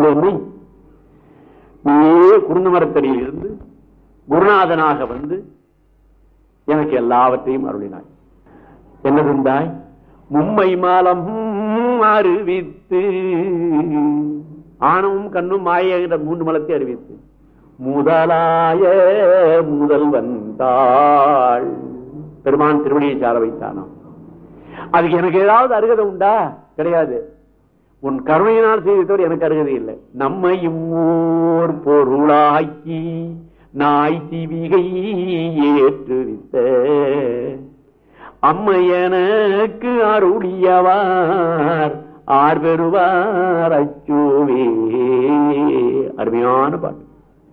என்னை நீயே குருந்த மரத்தடியில் இருந்து குருநாதனாக வந்து எனக்கு எல்லாவற்றையும் அருளினாய். என்ன தந்தாய்? மும்மை மாலம் அறிவித்து, ஆணவம் கண்ணும் மாயங்கிற 3 மலத்தை அறிவித்து, முதலாய முதல் வந்தாள் பெருமான் திருவடியை சார வைத்தானாம். அதுக்கு எனக்கு ஏதாவது அருகதை உண்டா? கிடையாது. உன் கருணையினால் செய்ததோடு எனக்கு அருகதை இல்லை. நம்மையும் ஓர் பொருளாக்கி நாய் சிவிகை ஏற்றுவித்த அம்மையனுக்கு அருளியவார் ஆர் பெறுவார் அச்சோவே. அருமையான பாட்டு.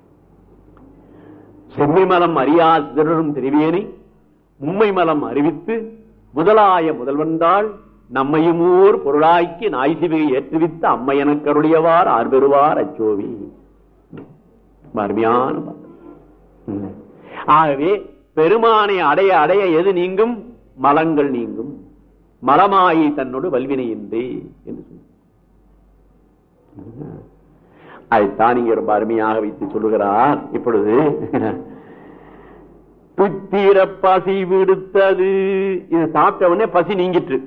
செம்மை மலம் அறியா சிதறும் திருவியனை மும்மை மலம் அறிவித்து முதலாய முதல்வந்தாள் நம்மையும் ஊர் பொருளாக்கி நாய் சிவிகை ஏற்றுவித்த அம்மையனுக்கு அருளியவார் ஆர் பெறுவார் அச்சோவி. அருமையான பாட்டு. ஆகவே பெருமானை அடைய அடைய எது நீங்கும்? மலங்கள் நீங்கும். மலமாயி தன்னோடு வல்வினையின்றி என்று சொல்ல அதைத்தான் இங்க ரொம்ப அருமையாக வைத்து சொல்லுகிறார். இப்பொழுது புத்திர பசி விடுத்தது, இது சாப்பிட்ட உடனே பசி நீங்கிற்று.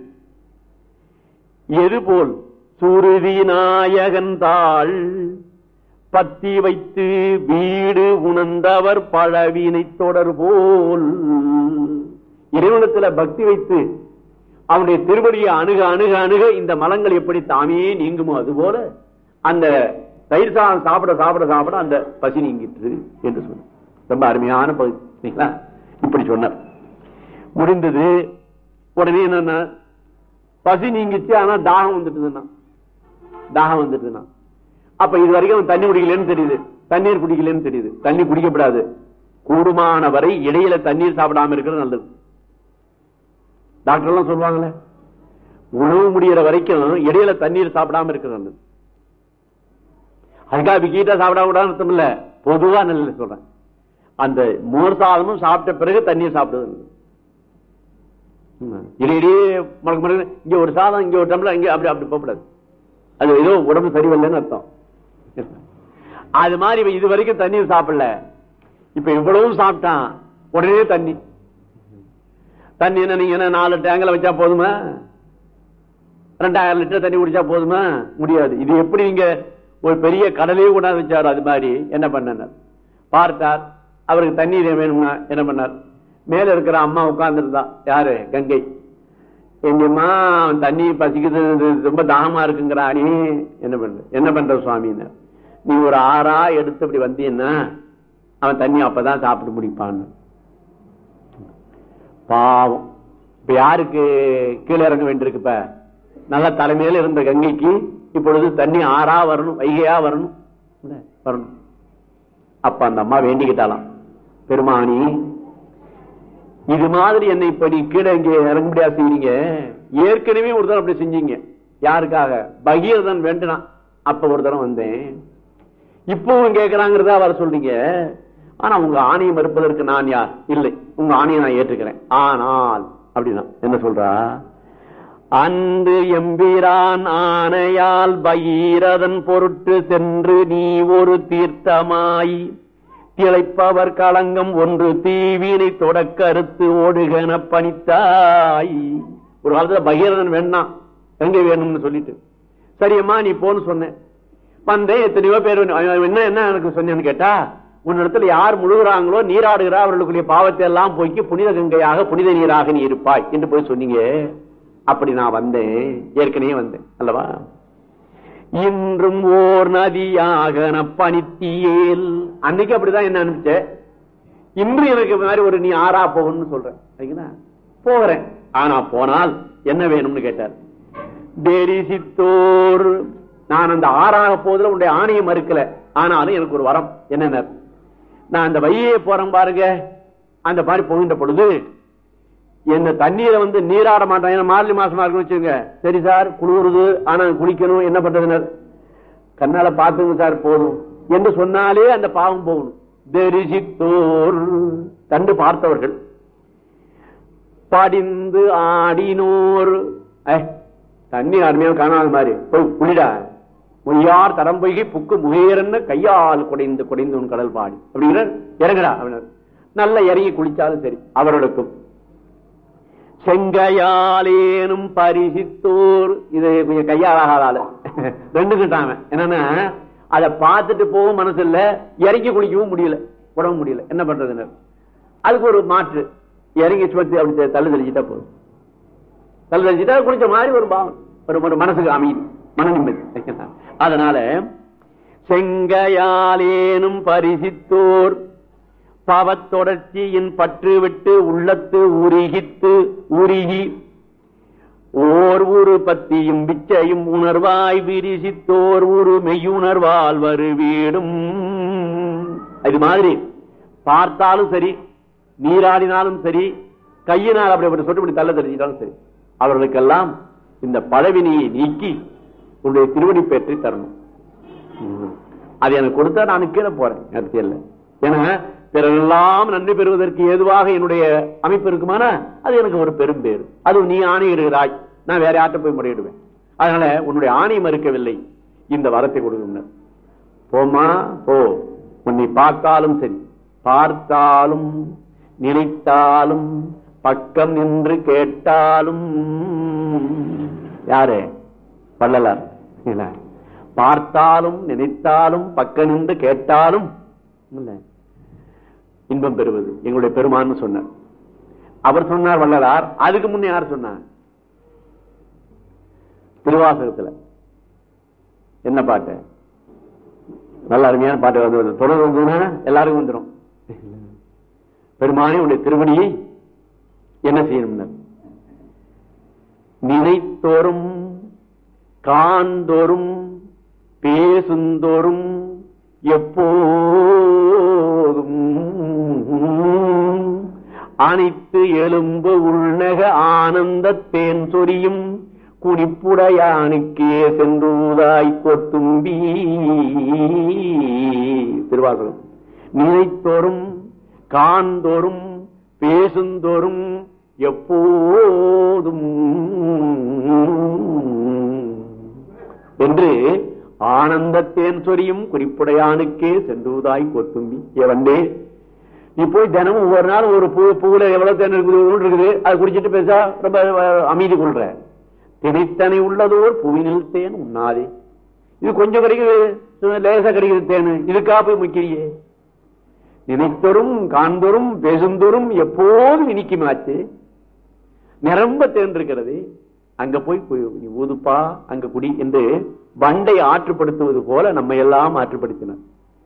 எதுபோல் சுருதி நாயகன் தாள் பத்தி வைத்து வீடு உணர்ந்தவர் பழவினை தொடர் போல். இறைவனத்துல பக்தி வைத்து அவனுடைய திருவடியை அணுக அணுக அணுக இந்த மலங்கள் எப்படி தாமே நீங்குமோ அதுபோல அந்த தயிர் சாதம் சாப்பிட சாப்பிட சாப்பிட அந்த பசி நீங்கிற்று என்று சொன்ன ரொம்ப அருமையான பகுதி. இப்படி சொன்னார். முடிந்தது. உடனே என்னன்னா பசி நீங்கிச்சு, ஆனா தாகம் வந்துட்டுதுன்னா தாகம் வந்துட்டுதுன்னா அப்ப இது வரைக்கும் தண்ணி குடிக்கலன்னு தெரியுது, தண்ணீர் குடிக்கலன்னு தெரியுது. தண்ணி குடிக்கப்படாது. கூடுமான வரை இடையில தண்ணீர் சாப்பிடாம இருக்கிறது நல்லது. டாக்டர் எல்லாம் சொல்லுவாங்களே, உணவு முடிகிற வரைக்கும் இடையில தண்ணீர் சாப்பிடாம இருக்கிறது நல்லது. அதுக்காக விக்கீட்டா சாப்பிட கூடாதுன்னு அர்த்தம் இல்ல, பொதுவா நல்ல சொல்றேன். அந்த மோர் சாதமும் சாப்பிட்ட பிறகு தண்ணீர் சாப்பிடுறது. இடையிடையே மறக்க மறக்க இங்க ஒரு சாதம் இங்க ஒரு டம்ளர் இங்க அப்படி அப்படி போகக்கூடாது. அது ஏதோ உடம்பு சரியில்லைன்னு அர்த்தம். அது மாதிரி இது வரைக்கும் தண்ணீர் சாப்பிடல, இப்ப இவ்வளவு சாப்பிட்டான். உடனே தண்ணி தண்ணி என்ன நீங்க 4 டேங்கில் வச்சா போதுமா? 2000 லிட்டர் தண்ணி குடிச்சா போதுமா? முடியாது. இது எப்படி நீங்க ஒரு பெரிய கடலையே கொண்டாந்து வச்சாரு. அது மாதிரி என்ன பண்ணார் பார்த்தார். அவருக்கு தண்ணீர் வேணும்னா என்ன பண்ணார்? மேல இருக்கிற அம்மா உட்கார்ந்துருந்தா. யாரு? கங்கை. எங்கம்மா தண்ணி பசிக்குது, ரொம்ப தாகமா இருக்குங்கிறானே, என்ன பண்ற சுவாமின்னு. நீ ஒரு 6 எடுத்து இப்படி வந்தீன்னா அவன் தண்ணி அப்பதான் சாப்பிட்டு முடிப்பான்னு. பாவம். இப்ப யாருக்கு கீழே இறங்க வேண்டியிருக்கு? இப்ப நல்லா தலைமையில இருந்த கங்கைக்கு இப்பொழுது தண்ணி 6 வரணும், வைகையா வரணும் வரணும். அப்ப அந்த அம்மா வேண்டிக்கிட்டாலாம், பெருமானி இது மாதிரி என்னை இப்ப நீ கீழே இங்கே இறங்க முடியாது செய்வீங்க. ஏற்கனவே ஒரு தரம் அப்படி செஞ்சீங்க. யாருக்காக? பகீரதன் வேண்டினான். அப்ப ஒரு தரம் வந்தேன். இப்பவும் கேட்கிறாங்கிறதா வர சொல்றீங்க. ஆனா உங்க ஆணையை மறுப்பதற்கு நான் யார்? இல்லை, உங்க ஆணையை நான் ஏற்றுக்கிறேன். ஆனால் அப்படின்னா என்ன சொல்றா? அன்று எம்பிரான் ஆணையால் பகீரதன் பொருட்டு சென்று நீ ஒரு தீர்த்தமாய் திளைப்பவர் களங்கம் ஒன்று தீவினை தொடக்கறுத்து ஓடுகன பணித்தாய். ஒரு காலத்துல பகீரதன் வேணாம், எங்க வேணும்னு சொல்லிட்டு சரியம்மா நீ போன்னு சொன்னேன். வந்தேன். எத்தனையோ பேர் என்ன என்ன எனக்கு சொன்னேன்னு கேட்டா, உன்னிடத்துல யார் முழுகிறாங்களோ நீராடுகிறா அவர்களுக்குரிய பாவத்தை எல்லாம் போக்கி புனித கங்கையாக புனித நீராக நீ இருப்பாய் என்று போய் சொன்னீங்க. அப்படி நான் வந்தேன், ஏற்கனவே வந்தேன் அல்லவா. இன்றும் ஓர் நதியாக பணித்தியேல். அன்னைக்கு அப்படிதான் என்ன அனுப்பிச்ச. இன்று எனக்கு மாதிரி ஒரு நீ 6 போகணும்னு சொல்றேன். போகிறேன். ஆனா போனால் என்ன வேணும்னு கேட்டார். தேரிசித்தோர். நான் அந்த 6 போதுல உன்னுடைய ஆணையை மறுக்கல. ஆனாலும் எனக்கு ஒரு வரம். என்ன? நான் அந்த வையே போறேன் பாருங்க, அந்த மாதிரி போகின்ற பொழுது என்ன தண்ணீரை நீராட மாட்டாங்க. மார்கழி மாசமா இருக்குன்னு வச்சுங்க. சரி சார் குளிருது, ஆனா குளிக்கணும், என்ன பண்றது? கண்ணால பாத்துங்க சார் போதும் என்று சொன்னாலே அந்த பாவம் போகணும். தெரிசித்தோர் கண்டு பார்த்தவர்கள். படிந்து ஆடினோர். தண்ணி அருமையாக காணாத மாதிரி போய் குளிடா மொய்யார் தரம்பொய்கை புக்கு முகையரன்னு கையால் குடைந்து குடைந்து உன் கடல் பாடி அப்படிங்கிற இறங்குடா அப்படின்னார். நல்ல இறங்கி குளிச்சாலும் சரி. அவர்களுக்கும் செங்கையாலேனும் பரிசித்தோர், இது கொஞ்சம் கையாளாகாத ரெண்டு கிட்டாம என்னன்னா அதை பார்த்துட்டு போகவும் மனசு இல்ல, இறங்கி குளிக்கவும் முடியல, உடம்பு முடியல, என்ன பண்றது? அதுக்கு ஒரு மாற்று, இறங்கி சுமத்தி அப்படி தள்ளு தெளிச்சுட்டா போதும். தள்ளு தெளிச்சுட்டா குளிச்ச மாதிரி ஒரு பாவம், ஒரு மனசுக்கு அமைதி, மன நிம்மதி. அதனால செங்கையாலேனும் பரிசித்தோர் பாவத்தொடர்ச்சியின் பற்று விட்டு உள்ளத்து உருகித்து உருகி ஓர் ஊரு பத்தியும் பிச்சையும் உணர்வாய் விரிசித்தோர் ஊரு மெய்யுணர்வால் வருவீடும். இது மாதிரி பார்த்தாலும் சரி, நீராடினாலும் சரி, கையினால் அப்படி சொட்டு தள்ள தெரிஞ்சிட்டாலும் சரி, அவர்களுக்கெல்லாம் இந்த பழவினியை நீக்கி உன்னுடைய திருவடி பெற்று தரணும். அது எனக்கு கொடுத்தா நான் கீழே போறேன் அரசியல்ல. ஏன்னா பிறரெல்லாம் நன்றி பெறுவதற்கு ஏதுவாக என்னுடைய அமைப்பு இருக்குமானா அது எனக்கு ஒரு பெரும் பேரு. அது நீ ஆணையிடுகிறாய், நான் வேற யார்ட்ட போய் முறையிடுவேன். அதனால உன்னுடைய ஆணை மறுக்கவில்லை, இந்த வரத்தை கொடுங்க. போமா போ, உன்னை பார்த்தாலும் சரி, பார்த்தாலும் நினைத்தாலும் பக்கம் நின்று கேட்டாலும். யாரு? வள்ளலார். பார்த்தாலும் நினைத்தாலும் பக்கம் நின்று கேட்டாலும் இல்ல இன்பம் பெறுவது எங்களுடைய பெருமான்னு சொன்னார். அவர் சொன்னார் வள்ளலார். அதுக்கு முன்னே யார் சொன்னார்? திருவாசகத்துல என்ன பாட்டு? நல்ல அருமையான பாட்டு வந்து தொடர் வந்து எல்லாருக்கும் வந்துடும். பெருமானே உடைய திருவடியை என்ன செய்யணும்? நினைத்தோறும் காண்தோறும் பேசுந்தோறும் எப்போதும் அனைத்து எலும்பு உள்நக ஆனந்த தேன் சொரியும் குடிப்புடையானுக்கே சென்றுதாய் கொத்தும்பி. திருவாசகம். நினைத்தோறும் காண்தோறும் பேசுந்தோறும் எப்போதும் என்று ஆனந்தத்தேன் சொரியும் குறிப்புடையானுக்கே சென்றுதாய் கொத்தும்பி. ஏவண்டே நீ போய் தினமும் ஒவ்வொரு நாள் ஒரு பூவுல எவ்வளவு தேன் இருக்குது அது குடிச்சிட்டு பேசா ரொம்ப அமைதி கொள்ற. தினைத்தனை உள்ளதோர் பூவினில் தேன் உண்ணாதே. இது கொஞ்சம் கிடைக்குது, லேசா கிடைக்குது தேன், இதுக்கா போய் முக்கியே. நினைத்தோறும் காண்தோறும் பேசுந்தோறும் எப்போதும் இனிக்குமாச்சு, நிரம்ப தேன் இருக்கிறது, அங்க போய் ஊதுப்பா அங்க குடி என்று வண்டை ஆற்றுப்படுத்துவது போல நம்ம எல்லாம் ஆற்றுப்படுத்தினார்.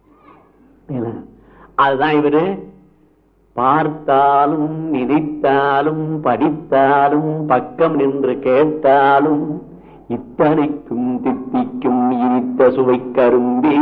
அதுதான் இவரு பார்த்தாலும் நினைத்தாலும் படித்தாலும் பக்கம் நின்று கேட்டாலும் இத்தனைக்கும் தித்திக்கும் இனித்த சுவை கரும்பே.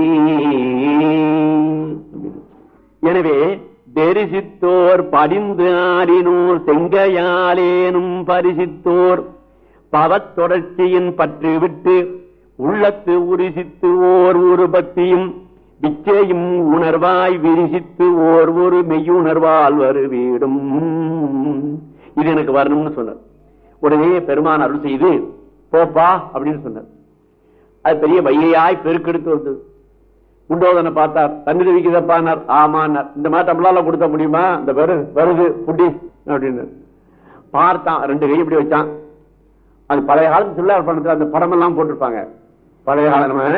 எனவே தெரிசித்தோர் படிந்து ஆடினோர் செங்கையாலேனும் பரிசித்தோர் பவத்தொடர்ச்சியின் பற்று விட்டு உள்ளத்து உரிசித்து ஓர் ஒரு பக்தியும் பிச்சையும் உணர்வாய் விரிசித்து ஓர் ஒரு மெய்யுணர்வால் வருவீடும். இது எனக்கு வரணும்னு சொன்னார். உடனே பெருமான் அருள் செய்து போப்பா அப்படின்னு சொன்னார். அது பெரிய வையாய் பெருக்கெடுத்து வந்தது. குண்டோதனை பார்த்தார், தண்ணி வைக்கிறப்பானார். ஆமான்னார். இந்த மாதிரி நம்மளால கொடுத்த முடியுமா? இந்த வருது புட்டி அப்படின்னு பார்த்தான். ரெண்டு கை இப்படி வச்சான். அது பழைய காலத்து சொல்லார் படத்துல அந்த படம் எல்லாம் போட்டிருப்பாங்க. பழைய கால நம்ம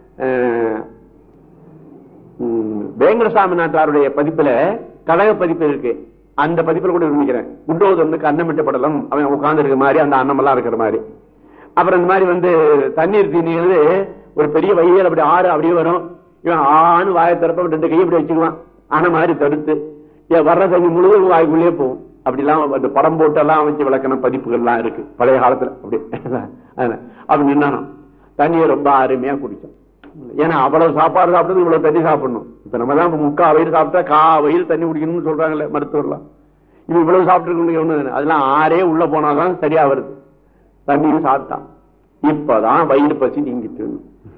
வேங்கடசாமி நாட்டாருடைய பதிப்புல கழக பதிப்பு இருக்கு. அந்த பதிப்புல கூட நினைக்கிறேன் குண்டோதனுக்கு அன்னமிட்ட படலம், அவன் உட்கார்ந்து இருக்கிற மாதிரி அந்த அன்னமெல்லாம் இருக்கிற மாதிரி. அப்புறம் இந்த மாதிரி வந்து தண்ணீர் தீனிங்கிறது ஒரு பெரிய வையல் அப்படி ஆறு அப்படியே வரும். இவன் ஆணு வாயை திறப்ப ரெண்டு கையை இப்படி வச்சுக்குவான். ஆன மாதிரி தடுத்து வர்ற தண்ணி முழுவதும் வாய்க்குள்ளேயே போகும். அப்படிலாம் அந்த படம் போட்டு எல்லாம் அமைச்சு விளக்கண பதிப்புகள்லாம் இருக்கு பழைய காலத்துல. அப்படி அப்படி நின்னானோ தண்ணியை ரொம்ப அருமையா குடிச்சோம். ஏன்னா அவ்வளவு சாப்பாடு சாப்பிட்டது இவ்வளவு தண்ணி சாப்பிடணும். இப்ப நம்ம தான் முக்கா வயிறு சாப்பிட்டா கா வயிறு தண்ணி குடிக்கணும்னு சொல்றாங்கல்ல மருத்துவர்லாம். இப்ப இவ்வளவு சாப்பிட்டு ஒண்ணு அதெல்லாம் ஆறே உள்ள போனாதான் சரியா வருது. தண்ணியும் சாப்பிட்டான். இப்பதான் வயிறு பசி நீங்கிட்டு.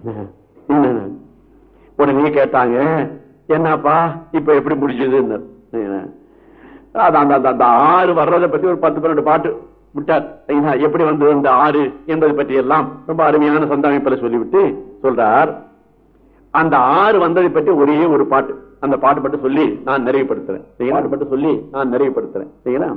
உடனே கேட்டாங்க, என்னப்பா இப்ப எப்படி முடிச்சது? அந்த ஆறு வர்றதை பத்தி ஒரு 10-12 பாட்டு விட்டார். எப்படி வந்தது இந்த ஆறு என்பது பற்றி எல்லாம் ரொம்ப அருமையான சந்தமைப்பில் சொல்லிவிட்டு சொல்றார், அந்த ஆறு வந்ததை பற்றி ஒரே ஒரு பாட்டு, அந்த பாட்டு பட்டு சொல்லி நான் நிறைவுபடுத்துறேன். சரிங்களா?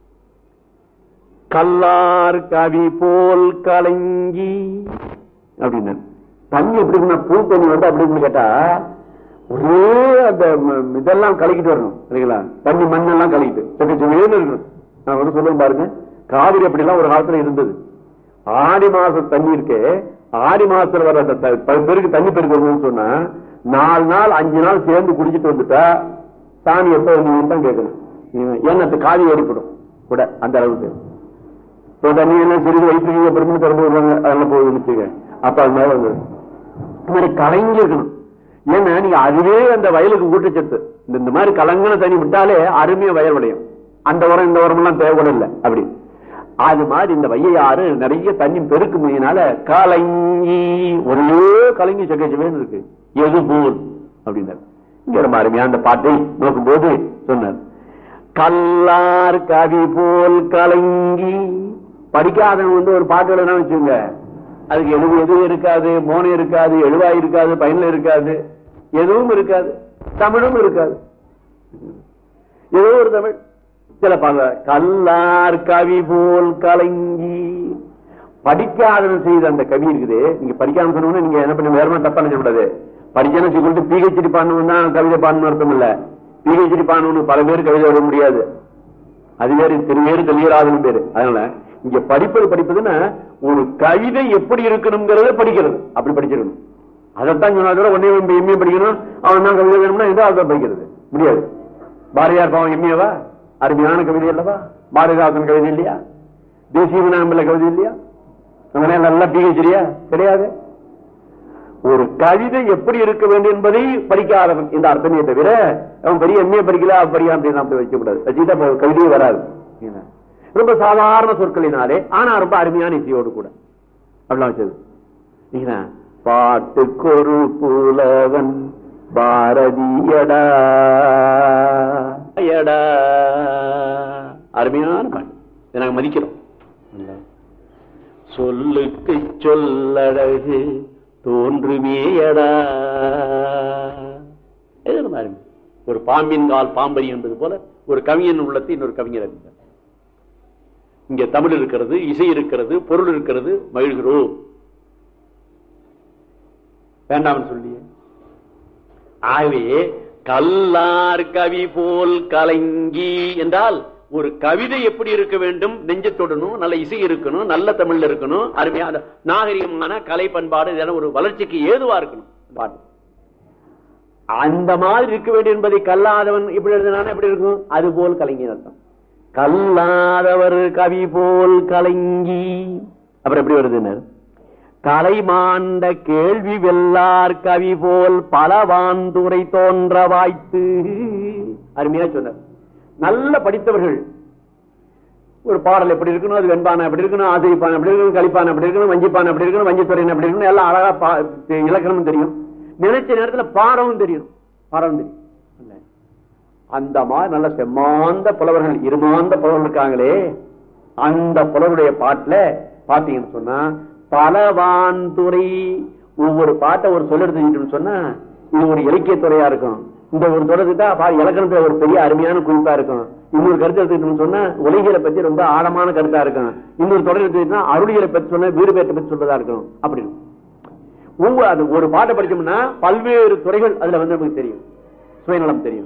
கல்லார் கவி போல் கலங்கி அப்படின்னு தண்ணி எப்படி பூ தண்ணி வந்து அப்படின்னு கேட்டா ஒரே அந்த இதெல்லாம் கலக்கிட்டு வரணும். சரிங்களா? தண்ணி மண்ணெல்லாம் கலக்கிட்டு இருக்கணும். நான் வந்து சொல்லுவேன் பாருங்க, காவிரி அப்படிலாம் ஒரு காலத்துல இருந்தது. ஆடி மாசம் தண்ணி இருக்கு, ஆடி மாசத்துல வர பெருக்கு தண்ணி பெருக்கு வரணும்னு சொன்னா 4 நாள் 5 நாள் சேர்ந்து குடிச்சிட்டு வந்துட்டா சாமி எப்ப வந்து தான் கேட்கணும். ஏன்னா காவி ஏறிப்படும் கூட அந்த அளவுக்கு தண்ணி எல்லாம் சிறிது வயிற்று பெருமை திறந்து விடுவாங்க. அதெல்லாம் போய் வச்சுக்க. அப்ப அது மேல வந்து இந்த மாதிரி கலங்கி இருக்கணும். ஏன்னா நீங்க அதுவே அந்த வயலுக்கு ஊட்டச்சத்து. இந்த மாதிரி கலங்கின தண்ணி விட்டாலே அருமையா வயல் விளையும். அந்த உரம் இந்த உரம் எல்லாம் தேவைப்படும் இல்லை. அப்படி அது மாதிரி இந்த வையாறு நிறைய தண்ணி பெருக்கு முடியினால கலங்கி ஒரே கலங்கி சகஜமே இருக்கு. எது போல் அப்படின்னாரு. இங்க ரொம்ப அருமையா அந்த பாட்டை நோக்கும் போது சொன்னார், கல்லார் கவி போல் கலங்கி. படிக்காதவங்க வந்து ஒரு பாட்டு எழுதுனா வச்சுங்க, அதுக்கு எதுவும் இருக்காது, மோனம் இருக்காது, எழுவாய் இருக்காது, பயனில் இருக்காது, எதுவும் இருக்காது, தமிழும் இருக்காது. ஏதோ ஒரு தமிழ் சில பாங்க. கல்லார் கவி போல் கலங்கி. படிக்காதவன் செய்த அந்த கவி இருக்குது. நீங்க படிக்காம சொன்னோம்னா நீங்க என்ன பண்ணி வேற தப்பா நினைக்க கூடாது. படிக்கணும் சொல்லிட்டு பிஹெச்டி பாடணும் தான் கவிதை பாடணும் அர்த்தம் இல்ல. பிஹெச்டி பாடணும்னு பல பேர் கவிதை விட முடியாது. அது வேறு திருவேறு கல்வியராதுன்னு பேரு. அதனால இங்க படிப்பதுன்னா ஒரு கவிதை எப்படி இருக்கணுங்கிறத படிக்கிறது. அப்படி படிச்சிருக்கணும். அதைத்தான் சொன்னா ஒன்னே எம்ஏ படிக்கணும், அவன் தான் கவிதை வேணும்னா எந்த ஆள் படிக்கிறது முடியாது. பாரதியார் பாவம் எம்ஏவா? அருமையான கவிதை அல்லவா? பாரதிதாசன் கவிதை இல்லையா? தேசிய விநாயகம்ல கவிதை இல்லையா? நல்ல பிஹெச்டியா? கிடையாது. ஒரு கவிதை எப்படி இருக்க வேண்டும் என்பதை படிக்காதவன் இந்த அர்த்தமே தவிர அவன் பெரிய எம்ஏ படிக்கல படிக்காம அப்படின்னு அப்படி வைக்கக்கூடாது. வச்சுக்கிட்டா கவிதையே வராது. ரொம்ப சாதாரண சொற்களினாலே ஆனா ரொம்ப அருமையான இசையோடு கூட அப்படிலாம் வச்சது. பாட்டுக்கொரு புலவன் பாரதியடா அருமையான பாட்டு நாங்க மதிக்கிறோம். சொல்லுக்கு சொல்லழகு தோன்றுமேயடா. ஒரு பாம்பின் கால் பாம்பரி என்பது போல ஒரு கவிஞன் உள்ளத்தை இன்னொரு கவிஞர் அறிந்தார். இங்க தமிழ் இருக்கிறது, இசை இருக்கிறது, பொருள் இருக்கிறது, மகிழ்கிறோம். வேண்டாம் சொல்லிய. ஆகவே கல்லார் கவி போல் கலங்கி என்றால் ஒரு கவிதை எப்படி இருக்க வேண்டும்? நெஞ்சத்தொடணும், நல்ல இசை இருக்கணும், நல்ல தமிழ்ல இருக்கணும், அருமையான நாகரிகமான கலை பண்பாடு, இதெல்லாம் ஒரு வளர்ச்சிக்கு ஏதுவா இருக்கணும். பாட்டு அந்த மாதிரி இருக்க வேண்டும் என்பதை கல்லாதவன் இப்படி எழுதினான எப்படி இருக்கும்? அது போல் கலங்கி அர்த்தம். கல்லாதவர் கவி போல் கலங்கி. அப்புறம் எப்படி வருதுன்னு, கலைமாண்ட கேள்வி வெல்லார் கவி போல் பலவாந்துரை தோன்ற வாய்த்து. அருமையா சொன்னார். நல்ல படித்தவர்கள் ஒரு பாடல் எப்படி இருக்கணும், அது வெண்பான எப்படி இருக்கணும், ஆசிரிப்பான எப்படி இருக்கணும், கலிப்பான எப்படி இருக்கணும், வஞ்சிப்பான எப்படி இருக்கணும், வஞ்சித்துறையின் எப்படி இருக்கணும், எல்லாம் அழகா இலக்கணமும் தெரியும், நினைச்ச நேரத்தில் பாடவும் தெரியும். அந்த மாதிரி நல்ல செம்மாந்த புலவர்கள், இருமாந்த புலவர்கள் இருக்காங்களே, அந்த புலவருடைய பாட்டுல பாத்தீங்கன்னு சொன்னா பலவான்துறை. ஒவ்வொரு பாட்டை ஒரு சொல்ல எடுத்துக்கிட்டு சொன்னா இது ஒரு இலக்கிய துறையா இருக்கும். இந்த ஒரு தொடர்ந்துட்டா இலக்கணத்துல ஒரு பெரிய அருமையான குறிப்பா இருக்கும். இன்னொரு கருத்து எடுத்துக்கிட்டு சொன்னா உலகியலை பத்தி ரொம்ப ஆழமான கருத்தா இருக்கும். இன்னொரு தொடர் எடுத்துக்கிட்டா அருளியலை பத்தி சொன்னா வீடு பேட்டை பத்தி சொல்றதா இருக்கும். அப்படி ஒவ்வொரு ஒரு பாட்டை படிச்சோம்னா பல்வேறு துறைகள் அதுல வந்து நமக்கு தெரியும், சுயநலம் தெரியும்.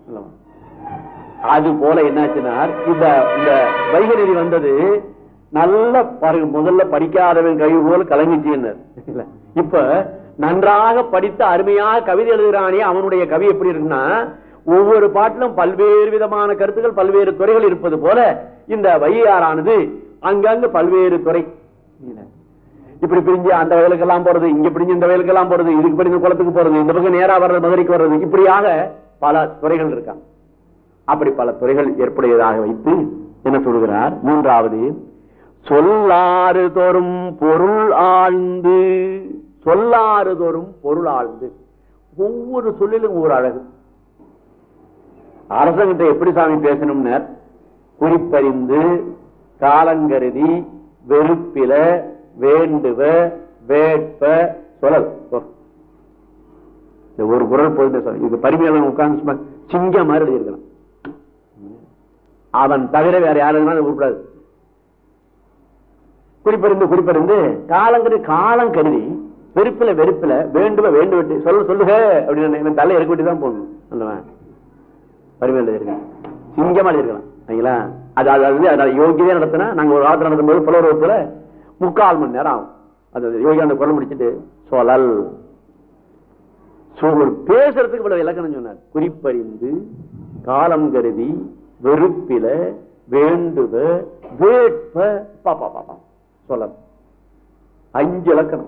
அது போல என்னாச்சுன்னா இந்த வைகை நெறி வந்தது நல்ல பாருங்க. முதல்ல படிக்காதவன் கவி போல கலங்கிச்சு. இப்ப நன்றாக படித்த அருமையாக கவிதை எழுதுகிறானே அவனுடைய கவி எப்படி இருக்குன்னா ஒவ்வொரு பாட்டிலும் பல்வேறு விதமான கருத்துக்கள், பல்வேறு துறைகள் இருப்பது போல இந்த வையாறானது அங்கங்க பல்வேறு துறை. இப்படி பிரிஞ்சு அந்த வயலுக்கெல்லாம் போறது, இங்க பிரிஞ்சு இந்த வயலுக்கெல்லாம் போறது, இதுக்கு பிரிஞ்சு குளத்துக்கு போறது, இந்த பக்கம் நேரா வர்றது, மதுரைக்கு வர்றது, இப்படியாக பல துறைகள் இருக்காங்க. அப்படி பல துறைகள் ஏற்புடையதாக வைத்து என்ன சொல்கிறார்? மூன்றாவது, சொல்லாறு தோறும் பொருள் ஆழ்ந்து. சொல்லாறு தோறும் பொருள் ஆழ்ந்து. ஒவ்வொரு சொல்லிலும் ஒரு அழகு. அரசங்கிட்ட எப்படி சாமி பேசணும்னு குறிப்பறிந்து காலங்கருதி வெறுப்பில வேண்டுவ வேட்ப சொல்லல். ஒரு குரல் போது இது பரிமையாளன் உட்கார்ந்து சிங்க மாதிரி எழுதியிருக்கலாம். அவன் தவிர வேற யாரும் உருப்படாது. குறிப்பறிந்து காலங்கருதி காலம் கருதி வெறுப்பில வெறுப்பில வேண்டுவ வேண்டுவட்டு சொல்லுக அப்படின்னு தலை இறக்கி விட்டு தான் போடணும். அல்லவன் பரிமையாளர் எழுதியிருக்கேன், சிங்கமா எழுதியிருக்கலாம். சரிங்களா? அதாவது யோகியதே நடத்தினா நாங்க ஒரு ஆத்திரம் நடத்தும் போது புலவர் வகுப்புல 3/4 மணி நேரம் ஆகும். அது யோகி அந்த குரல் முடிச்சுட்டு சொல்லல் பேசுறதுக்கு இவ்வளவு இலக்கணம் சொன்னார். குறிப்பறிந்து காலம் கருதி வெறுப்பில வேண்டுவ வேட்ப பாப்பா சொல்லல் 5 இலக்கணம்.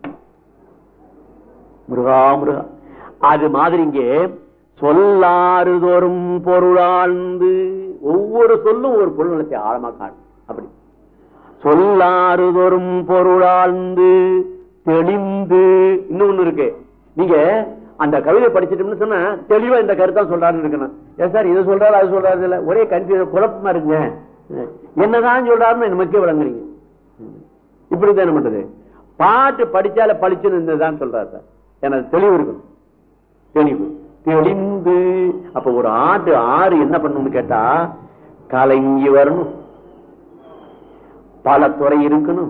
முருகா முருகா. அது மாதிரி இங்கே சொல்லாறுதோறும் பொருளாழ்ந்து ஒவ்வொரு சொல்லும் ஒரு பொருள் நிலத்தை ஆழமா காணும். அப்படி சொல்லாறுதோறும் பொருளாழ்ந்து தெளிந்து இன்னொன்னு இருக்கு. நீங்க அந்த கவிதை படிச்சுட்டோம்னு சொன்னா தெளிவா இந்த கருத்தான் சொல்றாருன்னு இருக்கணும். ஏன் சார் இது சொல்றாரு அது சொல்றாரு இல்ல, ஒரே கன்ஃபியூஷன் குழப்பமா இருக்குங்க. என்னதான் சொல்றாருன்னு நமக்கே விளங்குறீங்க. இப்படிதான் என்ன பண்றது? பாட்டு படிச்சால பழிச்சுன்னு தான் சொல்றாரு சார். எனக்கு தெளிவு இருக்கணும். தெளிவு தெளிந்து. அப்ப ஒரு ஆறு என்ன பண்ணணும்னு கேட்டா கலங்கி வரணும், பல துறை இருக்கணும்,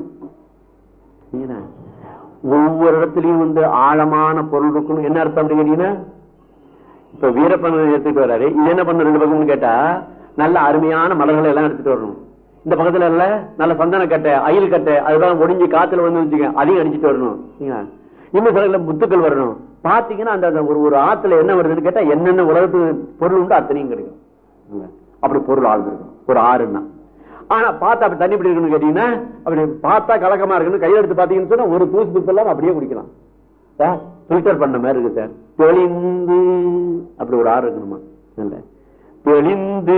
ஒவ்வொரு இடத்துலயும் ஆழமான பொருள் இருக்கணும். என்ன அர்த்தம் அப்படி கேட்டீங்கன்னா, இப்ப வீரப்பன் எடுத்துட்டு வர்றாரு, இது என்ன பண்ண 2 பக்கம்னு கேட்டா நல்ல அருமையான மலர்களை எல்லாம் எடுத்துட்டு வரணும். இந்த பக்கத்துல இல்ல நல்ல சந்தன கட்டை அயில் கட்டை அதுதான் ஒடிஞ்சு காத்துல வந்து வச்சுக்க அதையும் அடிச்சுட்டு வரணும். இன்னும் சில முத்துக்கள் வரணும். பாத்தீங்கன்னா அந்த ஒரு ஆத்துல என்ன வருதுன்னு கேட்டா என்னென்ன உலகத்து பொருள் உண்டு அத்தனையும் கிடைக்கும். அப்படி பொருள் ஆழ்ந்திருக்கும் ஒரு ஆறுன்னா. ஆனா பார்த்தா அப்படி தண்ணி இப்படி இருக்குன்னு கேட்டீங்கன்னா அப்படி பார்த்தா கலக்கமா இருக்குன்னு கையில எடுத்து பாத்தீங்கன்னு சொன்னா ஒரு தூசு துப்பு எல்லாம் அப்படியே குடிக்கலாம். ஃபில்டர் பண்ண மாதிரி இருக்கு சார். தெளிந்து அப்படி ஒரு ஆறு இருக்கணுமா? இல்ல தெளிந்து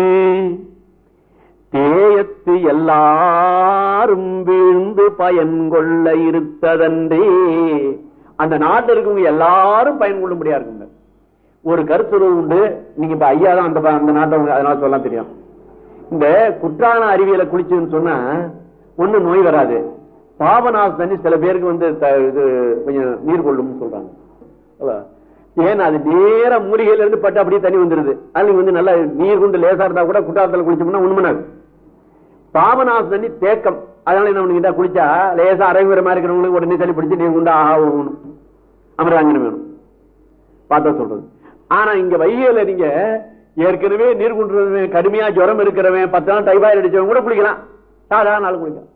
தேயத்து எல்லாரும் வீழ்ந்து பயன் கொள்ள இருத்ததன்றே. அந்த நாட்டில் இருக்கவங்க எல்லாரும் பயன் கொள்ள முடியா இருக்குங்க. ஒரு கருத்துரு உண்டு. நீங்க இப்ப ஐயா தான் அந்த நாட்டை அதனால சொல்ல தெரியும். இந்த குற்றால அருவியில குளிச்சுன்னு சொன்னா ஒண்ணு நோய் வராது. பாபநாச தண்ணி சில பேருக்கு இது கொஞ்சம் நீர் கொள்ளும் சொல்றாங்க. ஏன்னா அது நேர மூலிகையில இருந்து பட்டு அப்படியே தண்ணி வந்துருது. அது நல்லா நீர் கொண்டு லேசா இருந்தா கூட குற்றாலத்துல குளிச்சோம்னா உண்மைனாது. பாபநாச தண்ணி தேக்கம். அதனால என்ன பண்ணிக்கிட்டா குளிச்சா லேசா அரைகுற மாதிரி இருக்கிறவங்களுக்கு உடனே தண்ணி பிடிச்சி நீர் கொண்டு ஆகணும் அமிர்தாங்கனம் வேணும் பார்த்தா சொல்றது. ஆனா இங்க வைகையில நீங்க ஏற்கனவே நீர் கொண்டு கடுமையா ஜுரம் இருக்கிறவன் 10 நாள் டைபாய்டு அடிச்சவங்க கூட குளிக்கலாம். சாதாரண நாள் குளிக்கலாம்.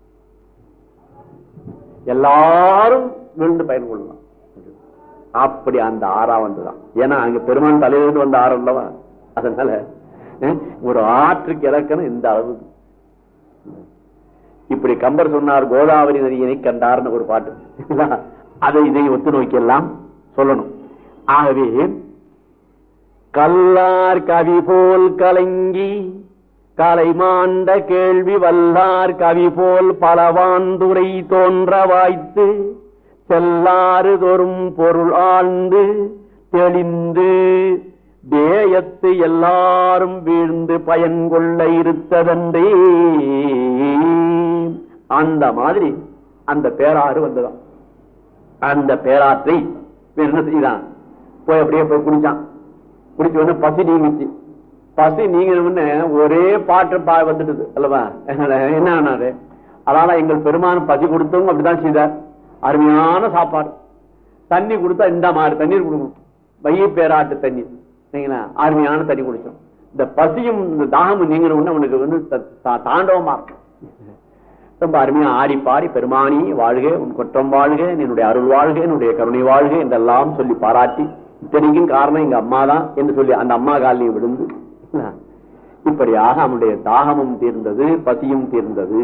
எல்லாரும் விழுந்து பயன் கொள்ளலாம். அப்படி அந்த ஆறா வந்துதான். ஏன்னா அங்க பெருமான் தலையிலிருந்து வந்த ஆறு அல்லவா. அதனால ஒரு ஆற்றுக்கு இலக்கணம் இந்த அளவுக்கு. இப்படி கம்பர் சொன்னார் கோதாவரி நதியினை கண்டார்னு ஒரு பாட்டு. அதை இதை ஒத்து நோக்கெல்லாம் சொல்லணும். ஆகவே கல்லார் கவி போல் கலங்கி கலை மாண்ட கேள்வி வல்லார் கவி போல் பலவாந்துரை தோன்ற வாய்த்து செல்லாறு தோறும் பொருள் ஆழ்ந்து தெளிந்து தேயத்து எல்லாரும் வீழ்ந்து பயன் கொள்ள இருத்ததன்றே. அந்த மாதிரி அந்த பேராறு வந்ததான். அந்த பேராற்றை என்ன செய்தான்? போய் அப்படியே போய் குடிச்சான். குடிச்சு வந்து பசி நீங்கிச்சு. பசி நீங்கின ஒரே பாட்டு வந்துட்டு அல்லவா. என்ன ஆனாரு? அதனால எங்கள் பெருமான் பசி கொடுத்தவங்க அப்படிதான் செய்தார். அருமையான சாப்பாடு. தண்ணி கொடுத்தா இந்த மாதிரி தண்ணீர் கொடுக்கணும். வைகை பேராட்டு தண்ணி அருமையான தண்ணி குடிச்சோம். இந்த பசியும் இந்த தாகமும் நீங்கணும்னு அவனுக்கு தாண்டவமா இருக்கும். ரொம்ப அருமையா ஆடி பாடி பெருமானி வாழ்க, உன் குற்றம் வாழ்க, என்னுடைய அருள் வாழ்க, என்னுடைய கருணை வாழ்க என்றெல்லாம் சொல்லி பாராட்டி இத்தனைக்கும் காரணம் எங்க அம்மா தான் என்று சொல்லி அந்த அம்மா காலையும் விழுந்து இப்படியாக அவனுடைய தாகமும் தீர்ந்தது, பசியும் தீர்ந்தது.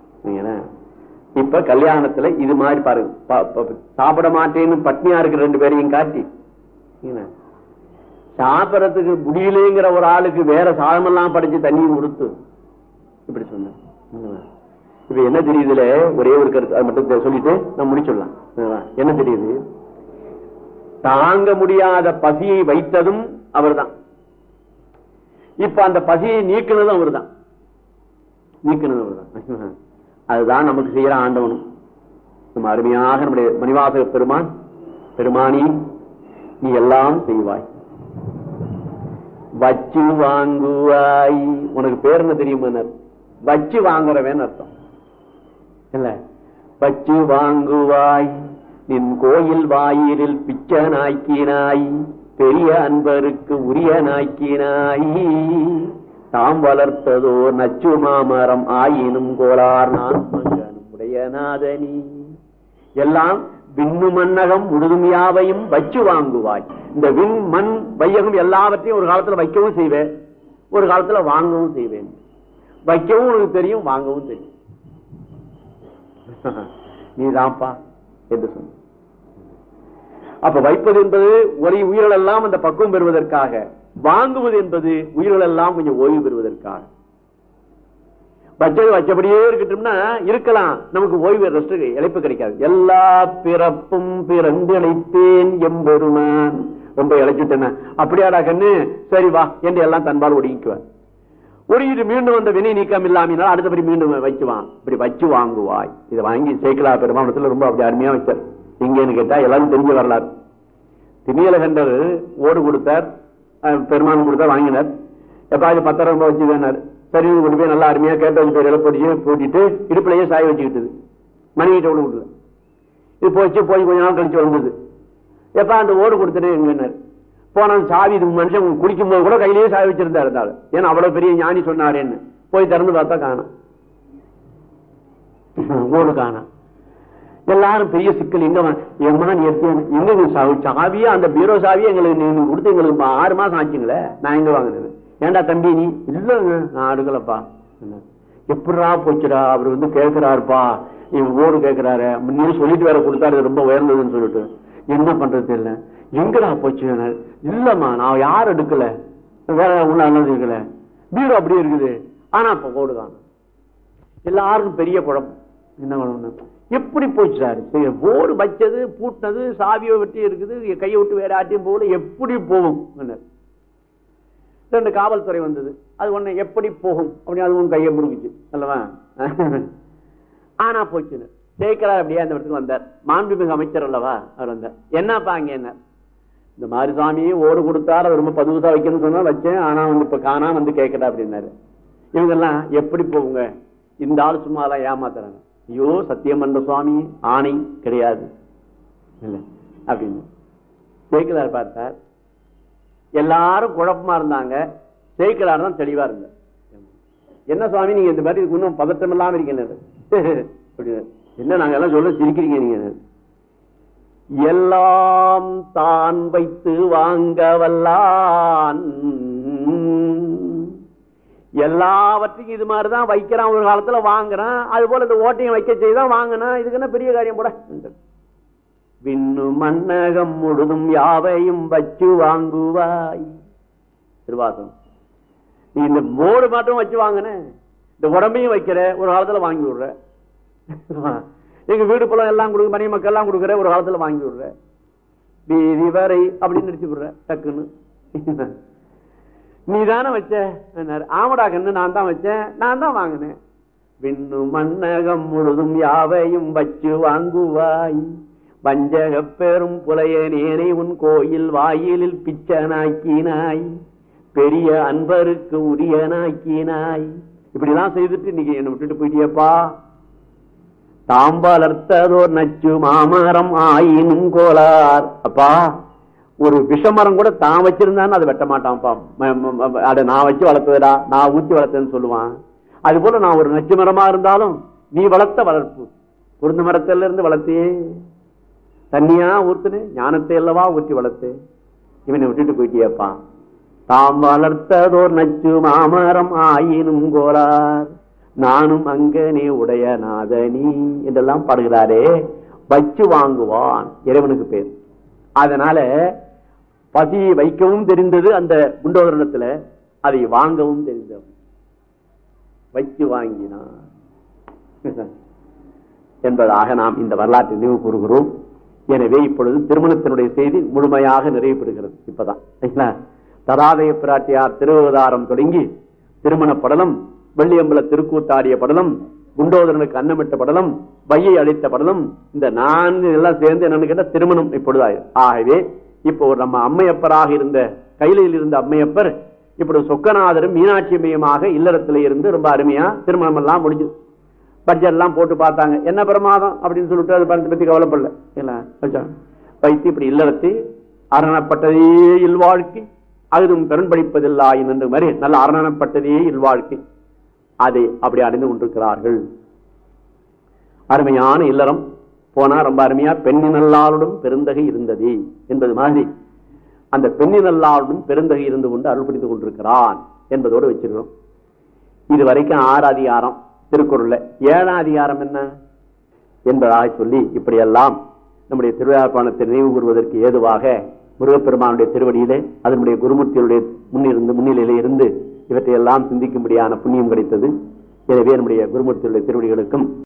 இப்ப கல்யாணத்துல இது மாதிரி பாருங்க, சாப்பிட மாட்டேன்னு பட்னியா இருக்கிற 2 பேரையும் காட்டி சாப்பிடறதுக்கு முடியலைங்கிற ஒரு ஆளுக்கு வேற சாதமெல்லாம் படிச்சு தண்ணியும் கொடுத்து இப்படி சொன்ன. இப்ப என்ன தெரியுதுல? ஒரே ஒரு கருத்து அது மட்டும் சொல்லிட்டு நான் முடிச்சுடலாம். என்ன தெரியுது? தாங்க முடியாத பசியை வைத்ததும் அவர் தான். இப்ப அந்த பசியை நீக்கினதும் அவர் தான். நீக்கணும். அதுதான் நமக்கு செய்யற ஆண்டவனும். நம்ம அருமையாக நம்முடைய மணிவாசக பெருமானி நீ எல்லாம் செய்வாய், வச்சு வாங்குவாய். உனக்கு பேர் என்ன தெரியுமா? வச்சு வாங்குறவன் அர்த்தம் இல்ல. வச்சு வாங்குவாய் நின் கோயில் வாயிலில் பிச்ச நாய்க்கினாய், பெரிய அன்பருக்கு உரிய நாய்க்கினாய், தாம் வளர்த்ததோ நச்சு மாமரம் ஆயினும் கோளார் நான் உடைய நாதனி. எல்லாம் விண்ணு மன்னகம் முழுதும் யாவையும் வச்சு வாங்குவாய். இந்த விண் மண் வையகம் எல்லாவற்றையும் ஒரு காலத்துல வைக்கவும் செய்வேன், ஒரு காலத்துல வாங்கவும் செய்வேன். வைக்கவும் உனக்கு தெரியும், வாங்கவும் தெரியும். நீதான்ப்பா என்று சொன்ன. அப்ப வைப்பது என்பது ஒரே உயிர்கள் எல்லாம் அந்த பக்குவம் பெறுவதற்காக, வாங்குவது என்பது உயிர்கள் எல்லாம் கொஞ்சம் ஓய்வு பெறுவதற்காக. வச்சது வச்சபடியே இருக்கட்டும்னா இருக்கலாம், நமக்கு ஓய்வு ரெஸ்ட் இழைப்பு கிடைக்காது. எல்லா பிறப்பும் பிறந்து இழைத்தேன் எம்பெருமான். ரொம்ப இழைச்சுட்டேன் அப்படியாடா கண்ணு, சரி வா என்று எல்லாம் தன்பால் ஒடுங்கிக்குவார். ஒடுங்கிட்டு மீண்டும் வந்த வினை நீக்கம் இல்லாமல் அடுத்தபடி மீண்டும் வைக்குவான். இப்படி வச்சு வாங்குவாய். இதை வாங்கி சேக்கலா பெருமானத்துல ரொம்ப அப்படி அருமையா வச்சார். எங்கன்னு கேட்டா எல்லாரும் தெரிஞ்ச வரலாறு. திமியலகண்டர் ஓடு கொடுத்தார், பெருமான் கொடுத்தார், வாங்கினார். எப்ப அது 10,000 ரூபாய் வச்சு வேணார். சரி கொண்டு போய் நல்லா அருமையா கேட்ட வச்சு பேர் போட்டு போட்டிட்டு இடுப்புலயே சாய வச்சுக்கிட்டது. மணிகிட்ட ஒண்ணு விடல. இது போச்சு, போய் கொஞ்ச நாள் கழிச்சு வந்தது. எப்ப அந்த ஓடு கொடுத்துட்டு எங்கன்னாரு. போன சாவி மனுஷன் குளிக்கும் போது கூட கையிலேயே சாய வச்சிருந்தா இருந்தாலும், ஏன்னா அவ்வளவு பெரிய ஞானி சொன்னாரேன்னு போய் திறந்து பார்த்தா காணோம், ஓடு காணோம். எல்லாரும் பெரிய சிக்கல். எங்க எங்க சாவியா, அந்த பீரோ சாவியை எங்களுக்கு கொடுத்து எங்களுக்கு 6 மாசம் ஆச்சுங்களே, நான் எங்க வாங்கினேன். ஏண்டா தம்பி நீ? இல்லங்க நான் அடுக்கலப்பா. எப்படா போச்சுடா, அவர் கேட்கிறாருப்பா, ஓடு கேட்கிறாரு, முன்னே சொல்லிட்டு வேற கொடுத்தாரு ரொம்ப உயர்ந்ததுன்னு சொல்லிட்டு, என்ன பண்றது இல்ல. எங்கடா போச்சு? இல்லம்மா நான் யாரும் எடுக்கல, வேற உள்ள இருக்கல, பீரோ அப்படியே இருக்குது. ஆனா இப்ப ஓடு காணும். எல்லாருக்கும் பெரிய குழப்பம். என்ன குழப்பம்? எப்படி போச்சுறாரு? ஓடு வச்சது பூட்டினது சாவியை வெட்டி இருக்குது, கையை விட்டு வேற ஆட்டியும் போகல, எப்படி போகும்? 2 காவல்துறை வந்தது. அது ஒண்ணு எப்படி போகும் அப்படின்னு அது ஒண்ணு கையை முடுக்குச்சு அல்லவா. ஆனா போச்சுன்னு ஜெயிக்கிறார். அப்படியே அந்த இடத்துக்கு வந்தார். மாண்புமிகு அமைச்சர் அல்லவா அவர் வந்தார். என்னப்பா அங்க என்ன இந்த மாதிரி சாமியே ஓடு கொடுத்தாரு, அவர் ரொம்ப பதுவுசா வைக்கணும்னு சொன்னா வச்சேன், ஆனா இப்ப காணாம கேட்கடா அப்படின்னாரு. இவங்கெல்லாம் எப்படி போகுங்க, இந்த ஆள் சும்மா எல்லாம் ஏமாத்துறாங்க. ஐயோ சத்தியம் பண்ற சுவாமி ஆணை கிடையாது இல்ல அப்படின்னு ஜெயிக்கிறார். பார்த்தார். எல்லாரும் குழப்பமா இருந்தாங்க, ஜெயிக்கிறார் தான் தெளிவா இருந்த. என்ன சுவாமி நீங்க இந்த மாதிரி இன்னும் பதட்டம் இல்லாம இருக்கீங்க? என்ன நாங்க எல்லாம் சொல்ல சிரிக்கிறீங்க நீங்க? எல்லாம் தான் வைத்து வாங்க வல்லான், எல்லாவற்றையும் இது மாதிரிதான் வைக்கிறான், ஒரு காலத்துல வாங்குறான். அது போல இந்த ஓட்டையும் வைக்க செய்தான் வாங்கினா, இதுக்கு என்ன பெரிய காரியம் போட. விண்ணு மன்னகம் முழுதும் யாவையும் வச்சு வாங்குவாய். திருவாசகம். நீ இந்த போர்டு மட்டும் வச்சு வாங்கின, இந்த உடம்பையும் வைக்கிற, ஒரு காலத்துல வாங்கி விடுற. எங்க வீடு போல எல்லாம் கொடுக்க, மனைவி மக்கள் எல்லாம் கொடுக்குற, ஒரு காலத்துல வாங்கி விடுற. வீதி வரை அப்படின்னு நினைச்சு விடுற டக்குன்னு. நீ தானே வச்ச? ஆமடா கண்ணு நான் தான் வச்சேன், நான் தான் வாங்கினேன். விண்ணு மன்னகம் முழுதும் யாவையும் வச்சு வாங்குவாய், வஞ்சக பெரும் புலையனேனை உன் கோயில் வாயிலில் பிச்சனாக்கினாய், பெரிய அன்பருக்கு உரிய நாக்கினாய். இப்படி எல்லாம் செய்துட்டு நீங்க என்ன விட்டுட்டு போயிட்டியப்பா. தாம்பாலர்த்ததோர் நச்சு மாமரம் ஆயினும் கோளார். அப்பா ஒரு விஷமரம் கூட தான் வச்சிருந்தான்னு அதை வெட்ட மாட்டான்ப்பா. அதை நான் வச்சு வளர்த்ததுடா, நான் ஊத்தி வளர்த்தேன்னு சொல்லுவான். அது போல நான் ஒரு நச்சு மரமா இருந்தாலும் நீ வளர்த்த வளர்ப்பு, குருந்த மரத்தில இருந்து வளர்த்தே, தண்ணியா ஊத்துனே, ஞானத்தை அல்லவா ஊற்றி வளர்த்து, இவனை விட்டுட்டு போயிட்டியப்பா. தாம் வளர்த்ததோர் நச்சு மாமரம் ஆயினும் கோளார், நானும் அங்கனே உடைய நாதனி என்றெல்லாம் பாடுகிறாரே. வச்சு வாங்குவான் இறைவனுக்கு பேர். அதனால பசியை வைக்கவும் தெரிந்தது அந்த குண்டோதரணத்துல, அதை வாங்கவும் தெரிந்தவன். வச்சு வாங்கினான் என்பதாக நாம் இந்த வரலாற்றை நினைவு கூறுகிறோம். எனவே இப்பொழுது திருமணத்தினுடைய செய்தி முழுமையாக நிறைவு பெறுகிறது. இப்பதான் ததாதய பிராட்டியார் திருவதாரம் தொடங்கி திருமண படலம் வெள்ளியம்பல திருக்கூத்தாடிய படலம், குண்டோதரனுக்கு அன்னமிட்ட படலம், வையை அளித்த படலம், இந்த 4 எல்லாம் சேர்ந்து என்னன்னு கேட்டா திருமணம் இப்பொழுது. ஆகவே இப்போ நம்ம அம்மையப்பராக இருந்த கையிலில் இருந்த அம்மையப்பர் இப்படி சொக்கநாதரும் மீனாட்சி மையமாக இல்லறத்துல இருந்து ரொம்ப அருமையா திருமணம் எல்லாம் முடிஞ்சு பட்ஜெட் எல்லாம் போட்டு பார்த்தாங்க. என்ன பிரமாதம் அப்படின்னு சொல்லிட்டு அதை பத்தி கவலைப்படல. வைத்து இப்படி இல்லறத்தை அரணப்பட்டதே இல்வாழ்க்கை அதுவும் பெண் படிப்பதில்லாயின் என்று மாதிரி நல்ல அரணப்பட்டதே இல்வாழ்க்கை அதை அப்படி அடைந்து கொண்டிருக்கிறார்கள். அருமையான இல்லறம் போனா ரொம்ப அருமையா பெண்ணினல்லாருடன் பெருந்தகை இருந்தது என்பது மாதிரி அந்த பெண்ணினல்லாருடன் பெருந்தகை இருந்து கொண்டு அருள்படுத்திக் கொண்டிருக்கிறான் என்பதோடு வச்சிருக்கிறோம். இது வரைக்கும் 6 அதிகாரம் திருக்குறள்ல. 7ஆம் அதிகாரம் என்ன என்பதாக சொல்லி இப்படியெல்லாம் நம்முடைய திருவிழாப்பாணத்தை நினைவு கூறுவதற்கு ஏதுவாக முருகப்பெருமானுடைய திருவடியிலே அதனுடைய குருமூர்த்தியுடைய முன்னிலையிலே இருந்து இவற்றையெல்லாம் சிந்திக்கும்படியான புண்ணியம் கிடைத்தது. எனவே நம்முடைய குருமூர்த்தியுடைய திருவடிகளுக்கும்